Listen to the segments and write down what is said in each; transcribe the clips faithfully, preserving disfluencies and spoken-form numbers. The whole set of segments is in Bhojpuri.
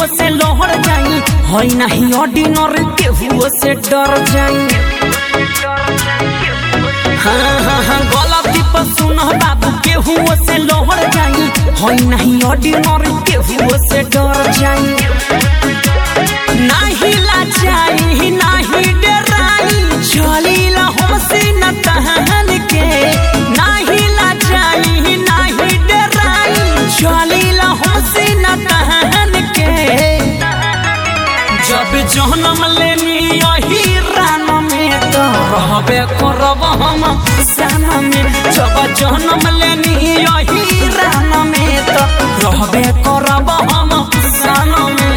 से लहर जाई हई नहीं ऑर्डिनरी केहू से डर जाई। हाँ हाँ हाँ गलती पर सुन बाबू केहू से लहर जाई हई नहीं ऑर्डिनरी केहू से डर जाई। नाही लाचाई नाही डराई चलीला हमसे न तहन के। नाही लाचाई नाही डराई चलीला हमसे न तहन के। जब जन्म लेनी यही रान में तो रहबे करब हम सन में। जब जन्म लेनी यही रान में तो रहबे करब हम सन में।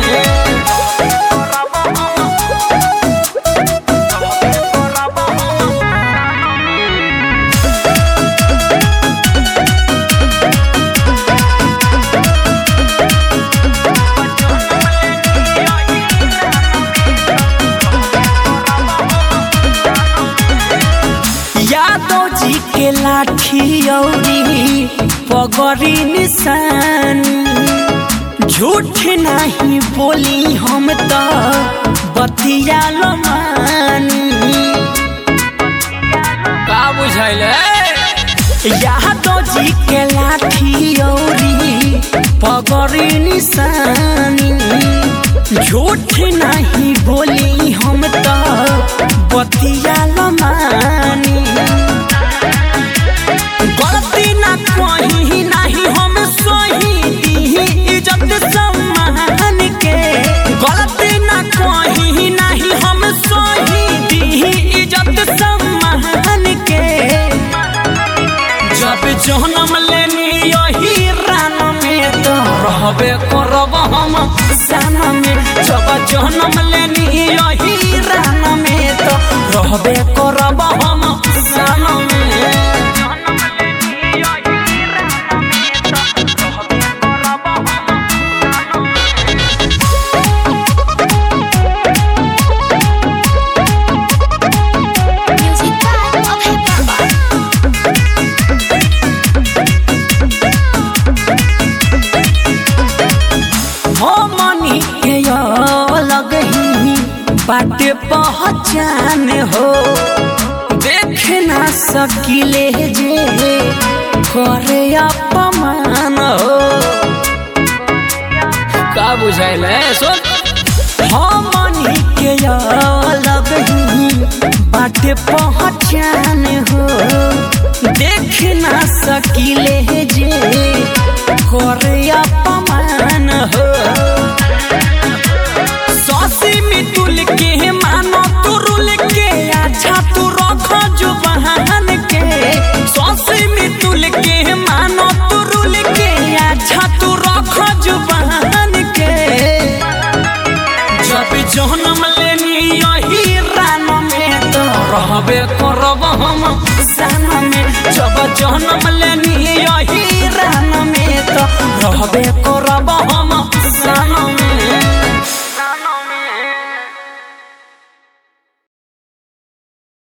यादव जी के लाठी औरी पगड़ी निशानी झूठ नहीं बोली हम तो बतिया लो मानी। का बुझाइले यादव जी के लाठी औरी पगड़ी निशानी झूठ नहीं बोली हम तो बतिया लो मानी। गलती ना कहीं नहीं हम सही दी इज्जत सम्मान के। गलती ना कहीं नहीं हम सही दी इज्जत सम्मान के। जब जन्म लेनी यही रान में तो रहबे करब हम सन में। जब जन्म लेनी यही रान में तो रहबे करब हम सन में। बाटे पहचान हो देख ना सकिले जे करे अपमान हो। का बुझाइले सुन हमनी के अलग ही बाटे पहचान हो देख ना सकिले जे करे अपमान हो। सौसी मितुल के मानो तुरुल के अच्छा तू रख जुबान के। सौसी मितुल के मानो तुरुल के अच्छा तू रख जुबान के। जब जन्म लेनी यही रान में तो रहबे करब हम सन में। जब जन्म लेनी यही रान में तो रहबे करब हम सन में।